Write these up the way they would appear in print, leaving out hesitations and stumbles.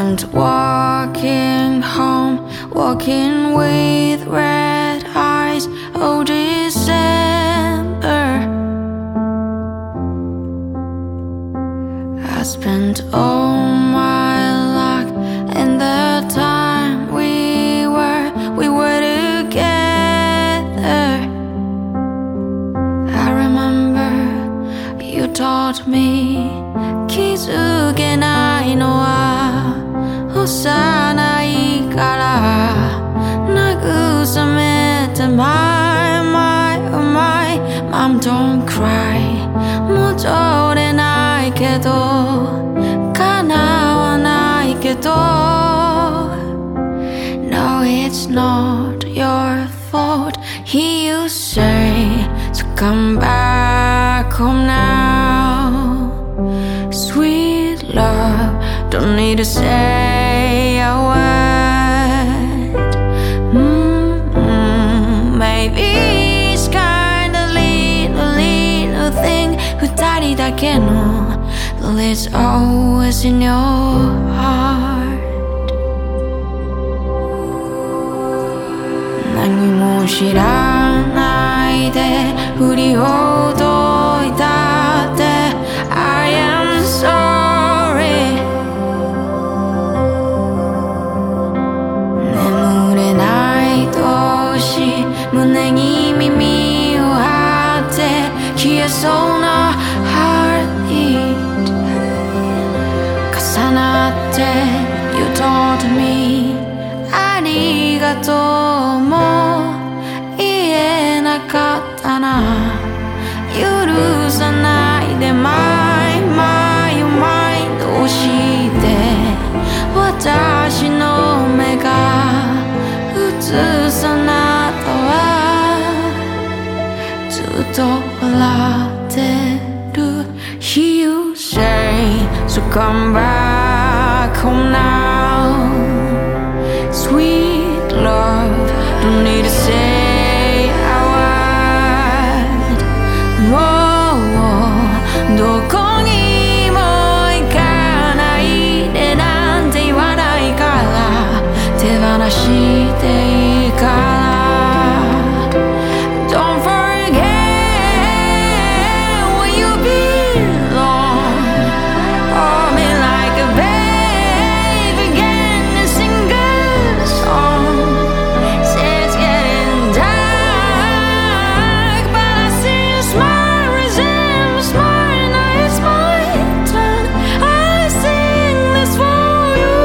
went walking home, walking with red eyes. Oh, December, I spent all my luck in the time we were together. I remember you taught me 気づけないのは幼いから慰めて My, my, my Mom don't cry 戻れないけど叶わないけど No, it's not your fault Hear you say So come back home now Sweet love Don't need to say a word Maybe it's kinda little thing 二人だけの But it's always in your heart 何も知らないで振りほどいたって I am sorry 眠れない年胸に耳を張って消えそうな Heartbeat 重なって You taught me ありがとうも言えなかったな許さないで My, my, my どうして私の目が映さなたはずっと笑ってる Hear you say So come back home now Sweet love Don't need to say a word Whoa, どこにも行かないでなんて言わないから手放していいから Don't forget where you belong Hold me like a babe again and sing a song Say it's getting dark But I see you smile, resemble smile Now it's my turn I sing this for you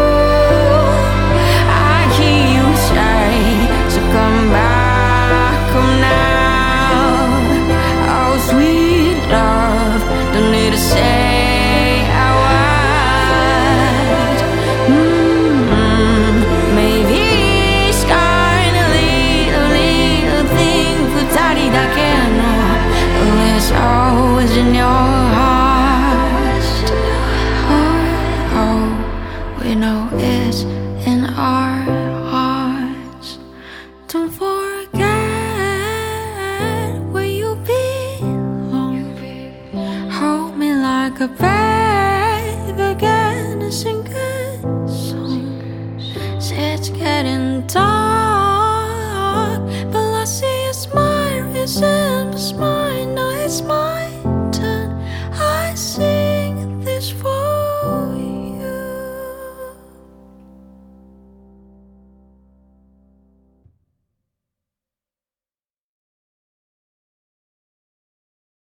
I hear you say So come back home now Oh sweet love Don't need to say a word Maybe it's kinda little thing 二人だけの It's always in your heart Oh, we know it's in our hearts Don't forget where you belong Hold me like a baby